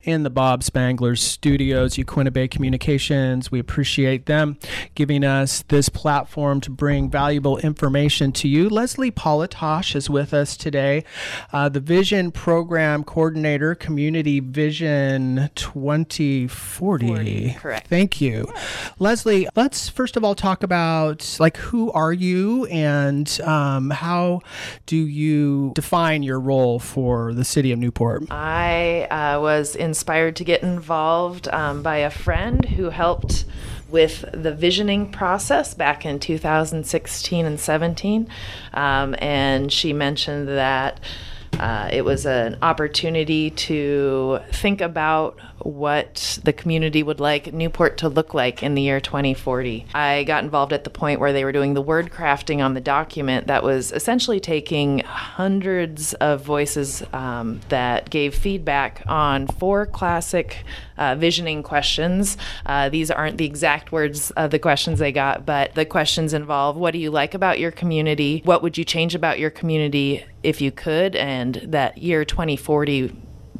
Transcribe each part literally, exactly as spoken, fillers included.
in the Bob Spangler Studios, Uquinta Bay Communications. We appreciate them giving us this platform to bring valuable information to you. Leslie Politosh is with us today, uh, the Vision Program Coordinator, Community Vision twenty forty. forty, correct. Thank you. Yeah. Leslie, let's first of all talk about, like, who are you and um, how do you define your role for the city of Newport? I uh, was inspired to get involved um, by a friend who helped with the visioning process back in two thousand sixteen and seventeen. Um, and she mentioned that uh, it was an opportunity to think about what the community would like Newport to look like in the year twenty forty. I got involved at the point where they were doing the word crafting on the document that was essentially taking hundreds of voices um, that gave feedback on four classic uh, visioning questions. Uh, these aren't the exact words of the questions they got, but the questions involve: what do you like about your community? What would you change about your community if you could? And that year twenty forty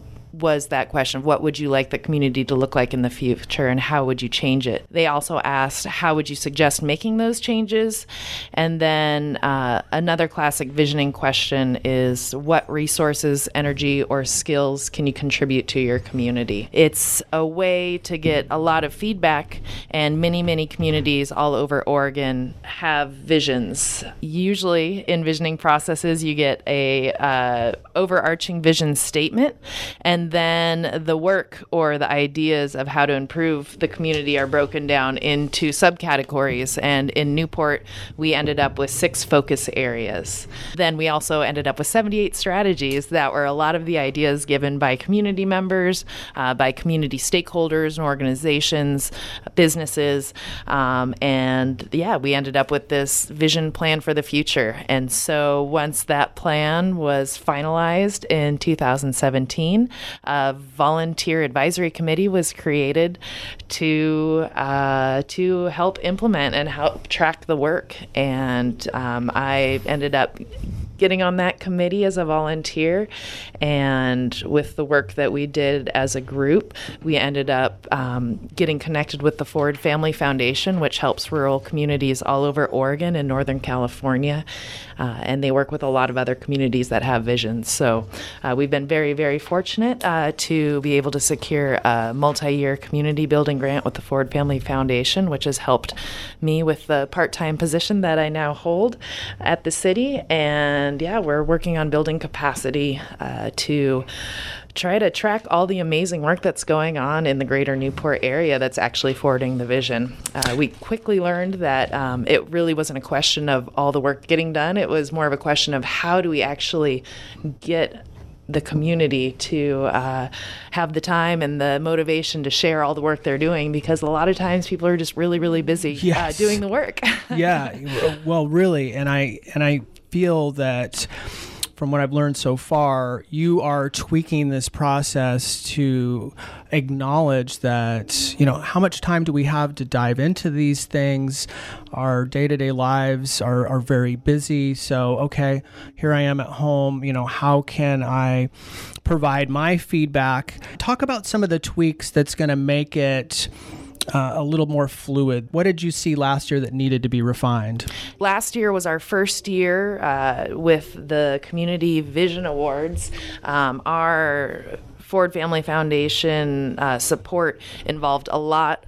was that question of what would you like the community to look like in the future and how would you change it? They also asked, how would you suggest making those changes? And then uh, another classic visioning question is, what resources, energy, or skills can you contribute to your community? It's a way to get a lot of feedback, and many, many communities all over Oregon have visions. Usually in visioning processes, you get a uh, overarching vision statement, and then the work or the ideas of how to improve the community are broken down into subcategories. And in Newport, we ended up with six focus areas. Then we also ended up with seventy-eight strategies that were a lot of the ideas given by community members, uh, by community stakeholders and organizations, businesses. Um, and yeah, we ended up with this vision plan for the future. And so once that plan was finalized in two thousand seventeen, a volunteer advisory committee was created to uh, to help implement and help track the work. And um, I ended up getting on that committee as a volunteer, and with the work that we did as a group, we ended up um, getting connected with the Ford Family Foundation, which helps rural communities all over Oregon and Northern California, uh, and they work with a lot of other communities that have visions. So uh, we've been very, very fortunate uh, to be able to secure a multi-year community building grant with the Ford Family Foundation, which has helped me with the part-time position that I now hold at the city. And And yeah, we're working on building capacity uh, to try to track all the amazing work that's going on in the greater Newport area that's actually forwarding the vision. Uh, we quickly learned that um, it really wasn't a question of all the work getting done. It was more of a question of how do we actually get the community to uh, have the time and the motivation to share all the work they're doing, because a lot of times people are just really, really busy yes. uh, doing the work. Yeah, well, really, and I and I feel that from what I've learned so far, you are tweaking this process to acknowledge that, you know, how much time do we have to dive into these things? Our day-to-day lives are, are very busy. So, okay, here I am at home. You know, how can I provide my feedback? Talk about some of the tweaks that's going to make it Uh, a little more fluid. What did you see last year that needed to be refined? Last year was our first year uh, with the Community Vision Awards. Um, our Ford Family Foundation uh, support involved a lot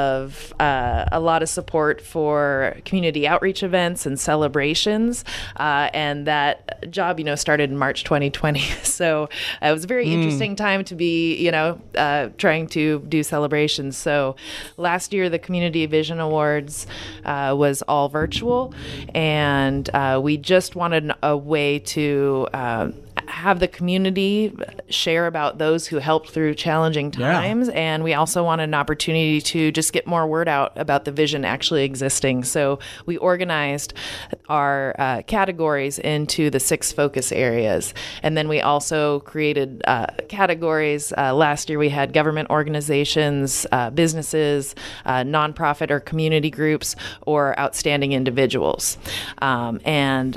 of uh, a lot of support for community outreach events and celebrations, uh, and that job, you know, started in March twenty twenty. So uh, it was a very mm. interesting time to be, you know, uh, trying to do celebrations. So last year, the Community Vision Awards uh, was all virtual, and uh, we just wanted a way to Uh, have the community share about those who helped through challenging times. Yeah. And we also wanted an opportunity to just get more word out about the vision actually existing. So we organized our uh, categories into the six focus areas. And then we also created uh, categories. Uh, last year we had government organizations, uh, businesses, uh, nonprofit or community groups, or outstanding individuals. Um, and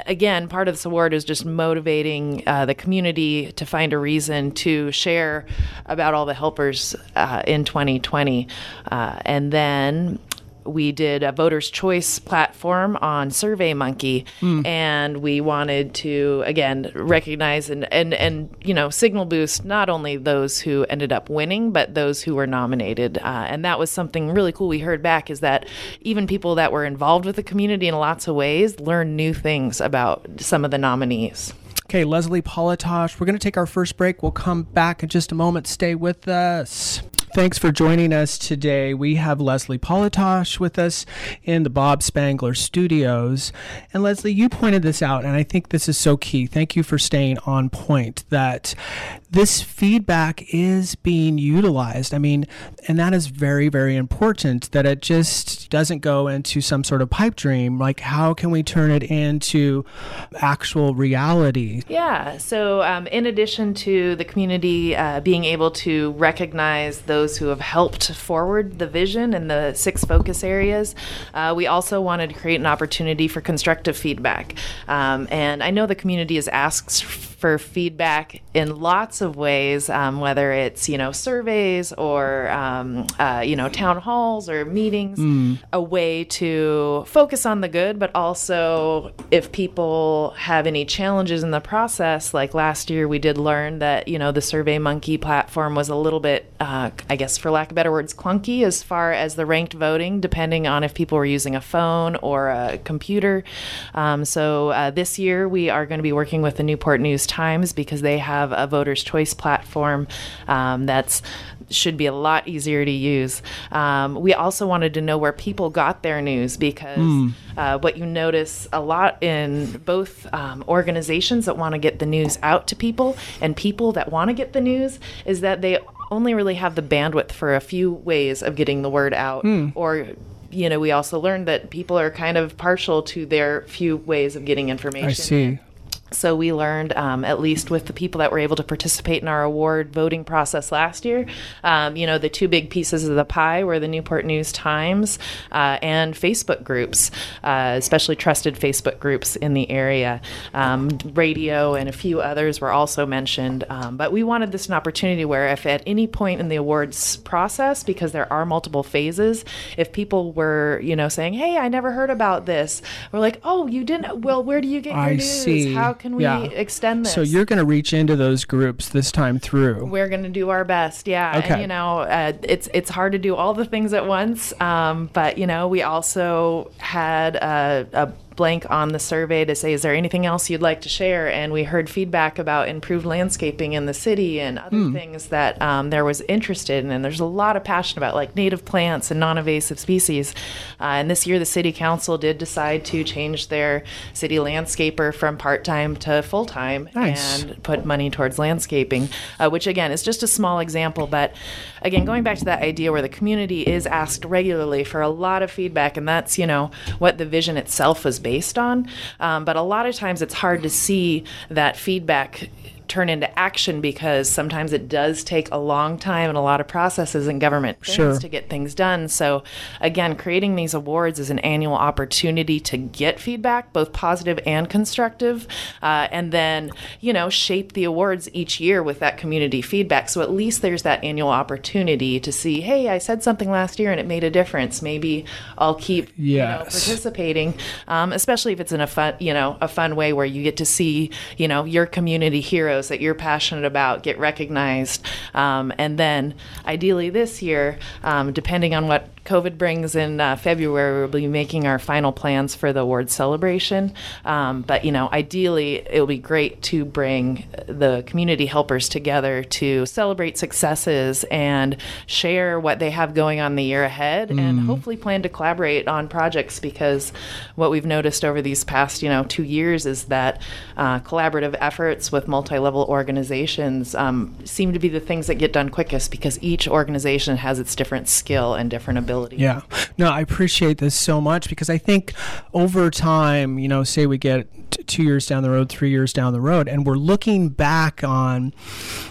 again, part of this award is just motivating uh, the community to find a reason to share about all the helpers uh, in twenty twenty. Uh, and then we did a voters' choice platform on SurveyMonkey, mm. and we wanted to, again, recognize and, and, and, you know, signal boost not only those who ended up winning, but those who were nominated. Uh, and that was something really cool we heard back, is that even people that were involved with the community in lots of ways learned new things about some of the nominees. Okay, Leslie Politosh, we're going to take our first break. We'll come back in just a moment. Stay with us. Thanks for joining us today. We have Leslie Politosh with us in the Bob Spangler Studios. And Leslie, you pointed this out, and I think this is so key. Thank you for staying on point, that this feedback is being utilized. I mean, and that is very, very important, that it just doesn't go into some sort of pipe dream. Like, how can we turn it into actual reality? Yeah. So um, in addition to the community uh, being able to recognize those who have helped forward the vision and the six focus areas, uh, we also wanted to create an opportunity for constructive feedback. Um, and I know the community has asked for feedback in lots of ways, um, whether it's, you know, surveys or, um, uh, you know, town halls or meetings, mm. a way to focus on the good, but also if people have any challenges in the process, like last year we did learn that, you know, the SurveyMonkey platform was a little bit, uh, I guess for lack of better words, clunky as far as the ranked voting, depending on if people were using a phone or a computer. Um, so uh, this year we are going to be working with the Newport News Times, because they have a voters' choice platform um, that's should be a lot easier to use. Um, we also wanted to know where people got their news, because mm. uh, what you notice a lot in both um, organizations that want to get the news out to people and people that want to get the news is that they only really have the bandwidth for a few ways of getting the word out. Mm. Or you know, we also learned that people are kind of partial to their few ways of getting information. I see. So we learned, um, at least with the people that were able to participate in our award voting process last year, um, you know, the two big pieces of the pie were the Newport News Times uh, and Facebook groups, uh, especially trusted Facebook groups in the area. Um, radio and a few others were also mentioned. Um, but we wanted this an opportunity where if at any point in the awards process, because there are multiple phases, if people were, you know, saying, hey, I never heard about this, we're like, oh, you didn't? Well, where do you get your I news? See. How can we yeah. extend this? So you're going to reach into those groups this time through. We're going to do our best, yeah. Okay. And, you know, uh, it's it's hard to do all the things at once, um, but, you know, we also had a, a blank on the survey to say, is there anything else you'd like to share? And we heard feedback about improved landscaping in the city and other mm. things that um, there was interested in. And there's a lot of passion about, like native plants and non-invasive species. Uh, and this year the city council did decide to change their city landscaper from part-time to full-time. Nice. And put money towards landscaping, uh, which again is just a small example. But again, going back to that idea where the community is asked regularly for a lot of feedback, and that's, you know, what the vision itself was based on. Um, but a lot of times it's hard to see that feedback turn into action, because sometimes it does take a long time and a lot of processes in government things sure. to get things done. So again, creating these awards is an annual opportunity to get feedback, both positive and constructive, uh, and then, you know, shape the awards each year with that community feedback. So at least there's that annual opportunity to see, hey, I said something last year and it made a difference. Maybe I'll keep yes. you know, participating, um, especially if it's in a fun, you know, a fun way where you get to see, you know, your community heroes that you're passionate about get recognized. Um, and then ideally this year, um, depending on what COVID brings in uh, February, we'll be making our final plans for the award celebration. Um, but, you know, ideally it'll be great to bring the community helpers together to celebrate successes and share what they have going on the year ahead, mm. and hopefully plan to collaborate on projects, because what we've noticed over these past, you know, two years is that uh, collaborative efforts with multi-level organizations um, seem to be the things that get done quickest, because each organization has its different skill and different ability. Yeah. No, I appreciate this so much, because I think over time, you know, say we get t- two years down the road, three years down the road, and we're looking back on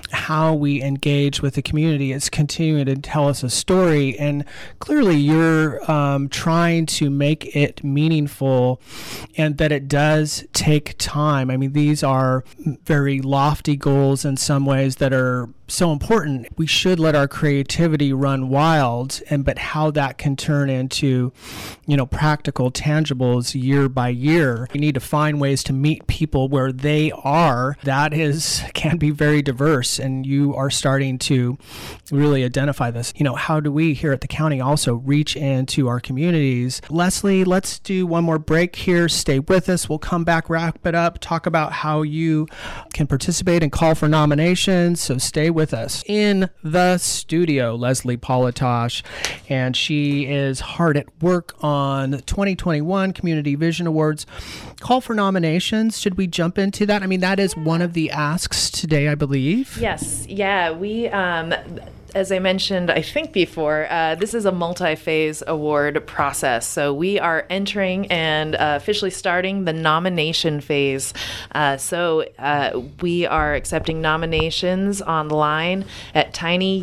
how we engage with the community. It's continuing to tell us a story, and clearly you're um, trying to make it meaningful, and that it does take time. I mean, these are very lofty goals in some ways that are so important. We should let our creativity run wild, and but how that can turn into, you know, practical tangibles year by year. We need to find ways to meet people where they are. That is can be very diverse, and you are starting to really identify this. You know, how do we here at the county also reach into our communities? Leslie, let's do one more break here. Stay with us. We'll come back, wrap it up, talk about how you can participate and call for nominations. So stay with with us. In the studio, Leslie Politosh, and she is hard at work on the twenty twenty-one Community Vision Awards. Call for nominations. Should we jump into that? I mean, that is one of the asks today, I believe. Yes. Yeah. We, um, as I mentioned, I think before, uh, this is a multi-phase award process. So we are entering and uh, officially starting the nomination phase. Uh, so uh, we are accepting nominations online at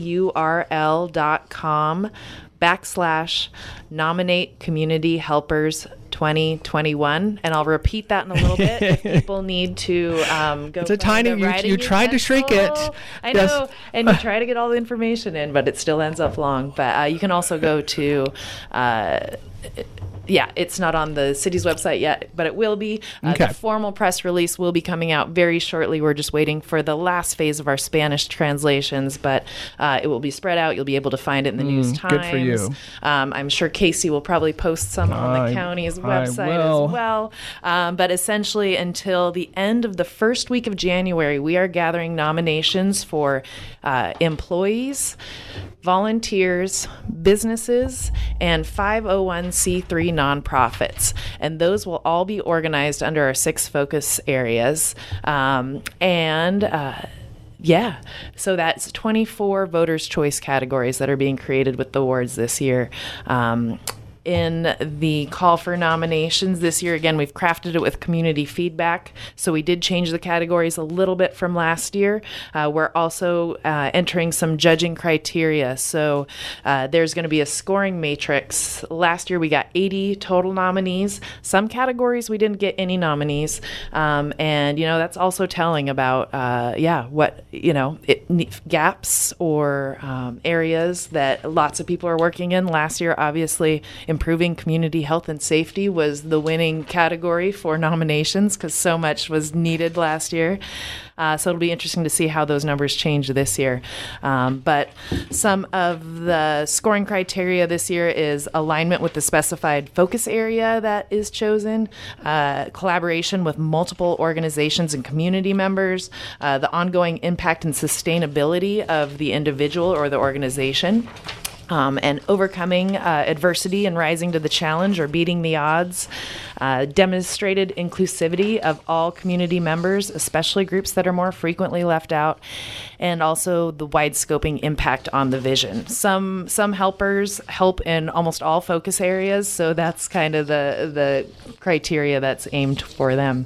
tinyurl.com backslash nominate community helpers twenty twenty-one, and I'll repeat that in a little bit if people need to um, go. It's a tiny. You, you tried to shrink it. I yes. know, and you try to get all the information in, but it still ends up long. But uh, you can also go to. Uh, Yeah, it's not on the city's website yet, but it will be. Uh, okay. The formal press release will be coming out very shortly. We're just waiting for the last phase of our Spanish translations, but uh, it will be spread out. You'll be able to find it in the mm, News Times. Good for you. Um, I'm sure Casey will probably post some on the I, county's website as well. Um, but essentially, until the end of the first week of January, we are gathering nominations for uh, employees, volunteers, businesses, and five oh one c three nonprofits. And those will all be organized under our six focus areas. Um, and uh, yeah, so that's twenty-four Voters' Choice categories that are being created with the awards this year. Um, in the call for nominations this year, again, we've crafted it with community feedback. So we did change the categories a little bit from last year. Uh, we're also uh, entering some judging criteria. So uh, there's going to be a scoring matrix. Last year we got eighty total nominees. Some categories we didn't get any nominees. Um, and, you know, that's also telling about, uh, yeah, what, you know, it, gaps or um, areas that lots of people are working in. Last year, obviously, improving community health and safety was the winning category for nominations because so much was needed last year. Uh, so it'll be interesting to see how those numbers change this year. Um, but some of the scoring criteria this year is alignment with the specified focus area that is chosen, uh, collaboration with multiple organizations and community members, uh, the ongoing impact and sustainability of the individual or the organization. Um, and overcoming uh, adversity and rising to the challenge or beating the odds, uh, demonstrated inclusivity of all community members, especially groups that are more frequently left out, and also the wide scoping impact on the vision. Some some helpers help in almost all focus areas, so that's kind of the the criteria that's aimed for them.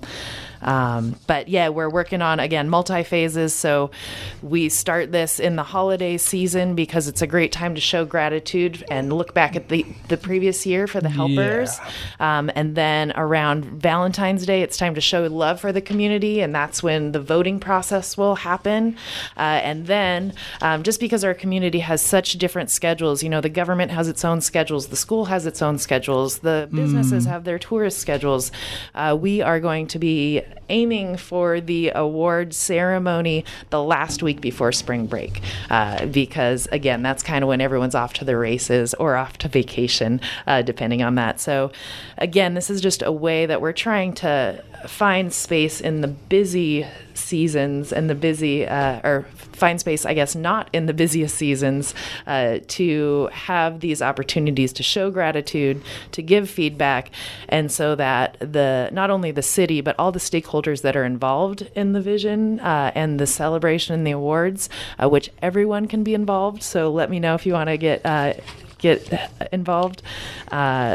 Um, but yeah, we're working on, again, multi-phases. So we start this in the holiday season because it's a great time to show gratitude and look back at the, the previous year for the helpers. Yeah. Um, and then around Valentine's Day, it's time to show love for the community. And that's when the voting process will happen. Uh, and then um, just because our community has such different schedules, you know, the government has its own schedules, the school has its own schedules, the businesses mm. have their tourist schedules. Uh, we are going to be aiming for the award ceremony the last week before spring break, uh, because again, that's kind of when everyone's off to the races or off to vacation, uh, depending on that. So again, this is just a way that we're trying to find space in the busy seasons and the busy, uh, or find space, I guess, not in the busiest seasons, uh, to have these opportunities to show gratitude, to give feedback, and so that the not only the city, but all the stakeholders that are involved in the vision uh, and the celebration and the awards, uh, which everyone can be involved. So let me know if you want to get uh, get involved. Uh,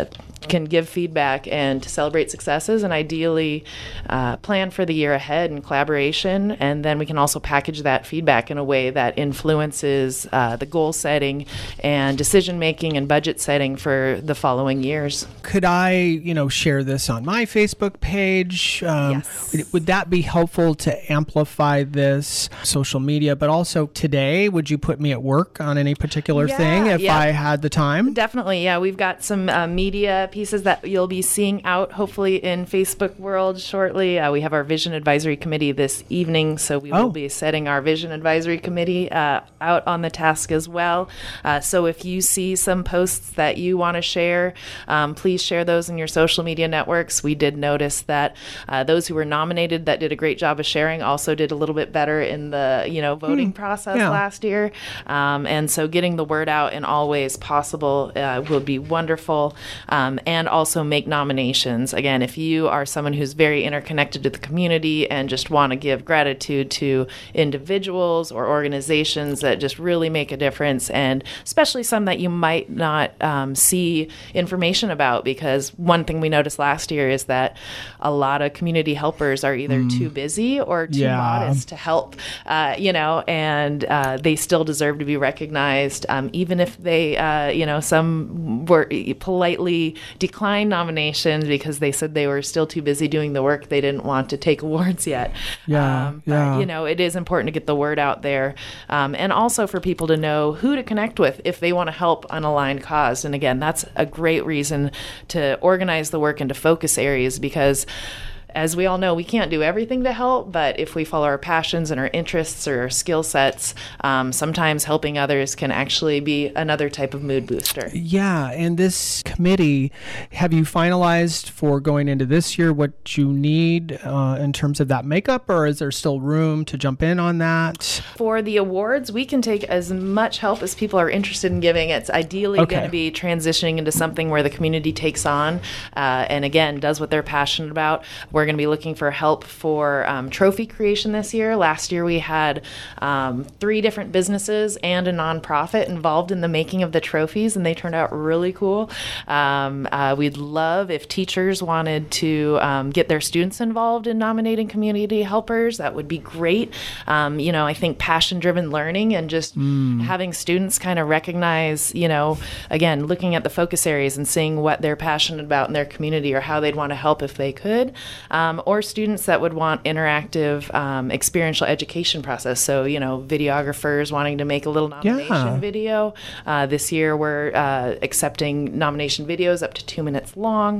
can give feedback and to celebrate successes, and ideally uh, plan for the year ahead in collaboration. And then we can also package that feedback in a way that influences uh, the goal setting and decision making and budget setting for the following years. Could I, you know, share this on my Facebook page? Um, Yes. Would, would that be helpful to amplify this social media? But also today, would you put me at work on any particular Yeah, thing if yeah. I had the time? Definitely, yeah. We've got some uh, media pieces that you'll be seeing out hopefully in Facebook world shortly. Uh, we have our Vision Advisory Committee this evening, so we Oh. will be setting our Vision Advisory Committee uh, out on the task as well. Uh, so if you see some posts that you want to share, um, please share those in your social media networks. We did notice that uh, those who were nominated that did a great job of sharing also did a little bit better in the you know voting process yeah. last year. Um, and so getting the word out in all ways possible uh, will be wonderful. Um, and also make nominations. Again, if you are someone who's very interconnected to the community and just want to give gratitude to individuals or organizations that just really make a difference, and especially some that you might not um, see information about, because one thing we noticed last year is that a lot of community helpers are either mm. too busy or too Yeah. modest to help, uh, you know, and uh, they still deserve to be recognized, um, even if they, uh, you know, some were politely declined nominations because they said they were still too busy doing the work. They didn't want to take awards yet. Yeah, um, but, yeah. you know, it is important to get the word out there, um, and also for people to know who to connect with if they want to help an aligned cause. And again, that's a great reason to organize the work into focus areas, because as we all know, we can't do everything to help, but if we follow our passions and our interests or our skill sets, um, sometimes helping others can actually be another type of mood booster. Yeah, and this committee, have you finalized for going into this year what you need uh, in terms of that makeup, or is there still room to jump in on that? For the awards, we can take as much help as people are interested in giving. It's ideally Okay. going to be transitioning into something where the community takes on uh, and, again, does what they're passionate about. We're going to be looking for help for um, trophy creation this year. Last year we had um, three different businesses and a nonprofit involved in the making of the trophies, and they turned out really cool. Um, uh, we'd love if teachers wanted to um, get their students involved in nominating community helpers. That would be great. Um, you know, I think passion-driven learning and just mm. having students kind of recognize, you know, again, looking at the focus areas and seeing what they're passionate about in their community or how they'd want to help if they could. Um, or students that would want interactive um, experiential education process. So, you know, videographers wanting to make a little nomination Yeah. video. Uh, this year we're uh, accepting nomination videos up to two minutes long.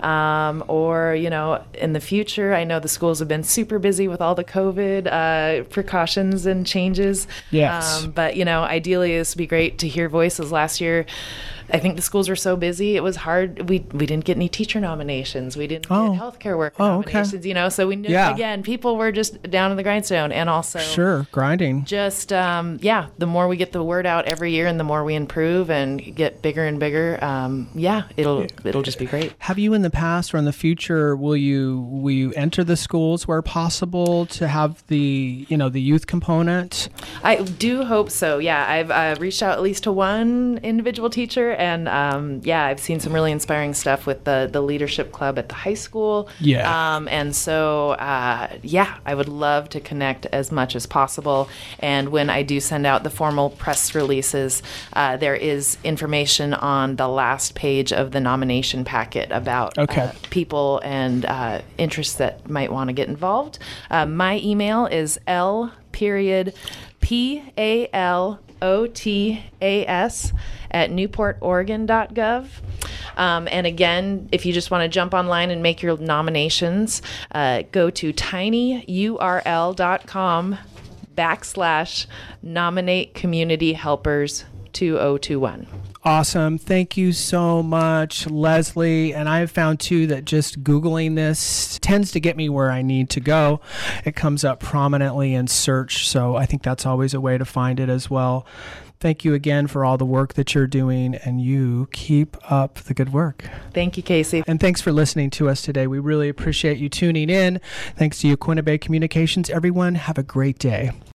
Um, or, you know, in the future, I know the schools have been super busy with all the COVID uh, precautions and changes. Yes. Um, but, you know, ideally this would be great to hear voices. Last year, I think the schools were so busy, it was hard. We we didn't get any teacher nominations. We didn't Oh. get healthcare worker Oh, okay. nominations, you know. So we knew, Yeah. again, people were just down in the grindstone. And also Sure, grinding. just, um, yeah, the more we get the word out every year and the more we improve and get bigger and bigger, um, yeah, it'll it'll just be great. Have you in the past or in the future, will you will you enter the schools where possible to have the, you know, the youth component? I do hope so. Yeah, I've uh, reached out at least to one individual teacher, and um, yeah, I've seen some really inspiring stuff with the the leadership club at the high school. Yeah. Um, and so, uh, yeah, I would love to connect as much as possible. And when I do send out the formal press releases, uh, there is information on the last page of the nomination packet about Okay. uh, people and uh, interests that might want to get involved. Uh, my email is L period P A L O T A S at newport oregon dot gov. Um, and again, if you just want to jump online and make your nominations, uh, go to tinyurl.com backslash nominate community helpers two thousand twenty-one. Awesome. Thank you so much, Leslie. And I have found, too, that just Googling this tends to get me where I need to go. It comes up prominently in search, so I think that's always a way to find it as well. Thank you again for all the work that you're doing, and you keep up the good work. Thank you, Casey. And thanks for listening to us today. We really appreciate you tuning in. Thanks to Yaquina Bay Communications. Everyone, have a great day.